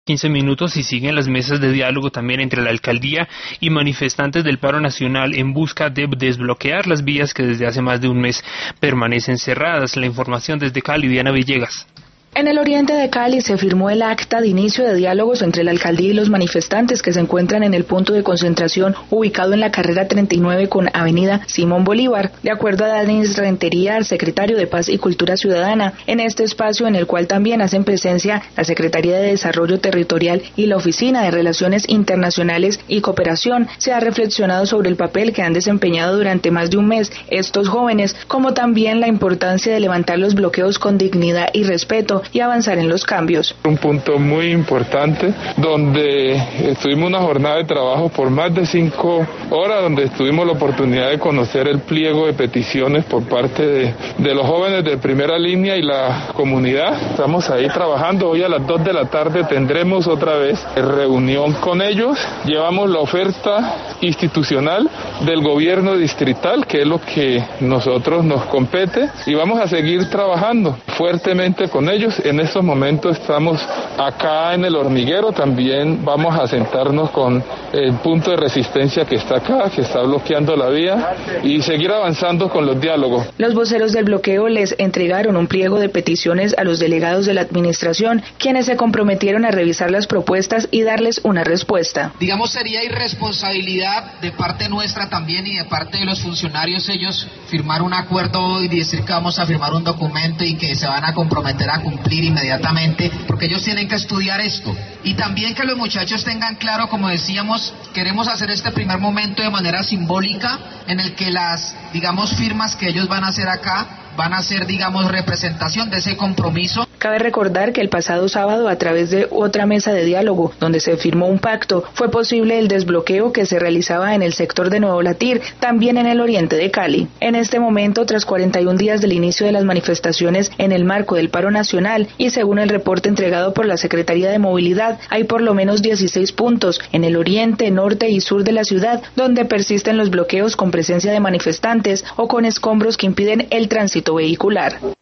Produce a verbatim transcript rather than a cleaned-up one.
quince minutos y siguen las mesas de diálogo también entre la alcaldía y manifestantes del paro nacional en busca de desbloquear las vías que desde hace más de un mes permanecen cerradas. La información desde Cali, Diana Villegas. En el oriente de Cali se firmó el acta de inicio de diálogos entre la alcaldía y los manifestantes que se encuentran en el punto de concentración ubicado en la carrera treinta y nueve con avenida Simón Bolívar. De acuerdo a Denis Rentería, secretario de Paz y Cultura Ciudadana, en este espacio en el cual también hacen presencia la Secretaría de Desarrollo Territorial y la Oficina de Relaciones Internacionales y Cooperación, se ha reflexionado sobre el papel que han desempeñado durante más de un mes estos jóvenes, como también la importancia de levantar los bloqueos con dignidad y respeto y avanzar en los cambios. Un punto muy importante donde estuvimos una jornada de trabajo por más de cinco horas, donde tuvimos la oportunidad de conocer el pliego de peticiones por parte de, de los jóvenes de primera línea y la comunidad. Estamos ahí trabajando. Hoy a las dos de la tarde tendremos otra vez reunión con ellos. Llevamos la oferta institucional del gobierno distrital, que es lo que nosotros nos compete, y vamos a seguir trabajando fuertemente con ellos. En estos momentos estamos acá en el hormiguero, también vamos a sentarnos con el punto de resistencia que está acá, que está bloqueando la vía, y seguir avanzando con los diálogos. Los voceros del bloqueo les entregaron un pliego de peticiones a los delegados de la administración, quienes se comprometieron a revisar las propuestas y darles una respuesta. Digamos, sería irresponsabilidad de parte nuestra también y de parte de los funcionarios ellos firmar un acuerdo y decir que vamos a firmar un documento y que se van a comprometer a cumplir inmediatamente, porque ellos tienen que estudiar esto. Y también que los muchachos tengan claro, como decíamos, queremos hacer este primer momento de manera simbólica, en el que las, digamos, firmas que ellos van a hacer acá van a ser, digamos, representación de ese compromiso. Cabe recordar que el pasado sábado, a través de otra mesa de diálogo, donde se firmó un pacto, fue posible el desbloqueo que se realizaba en el sector de Nuevo Latir, también en el oriente de Cali. En este momento, tras cuarenta y un días del inicio de las manifestaciones en el marco del paro nacional, y según el reporte entregado por la Secretaría de Movilidad, hay por lo menos dieciséis puntos en el oriente, norte y sur de la ciudad, donde persisten los bloqueos con presencia de manifestantes o con escombros que impiden el tránsito vehicular.